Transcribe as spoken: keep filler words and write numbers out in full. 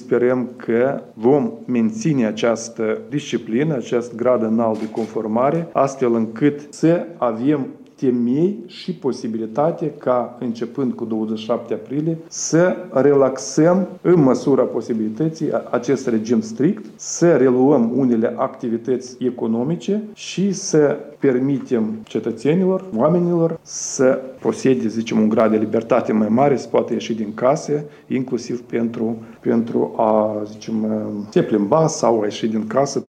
sperăm că vom menține această disciplină, acest grad înalt de conformare, astfel încât să avem temei și posibilitate ca, începând cu douăzeci și șapte aprilie, să relaxăm în măsura posibilității acest regim strict, să reluăm unele activități economice și să permitem cetățenilor, oamenilor să posede, zicem, un grad de libertate mai mare, să poată ieși din case, inclusiv pentru, pentru a, zicem, se plimba sau a ieși din casă.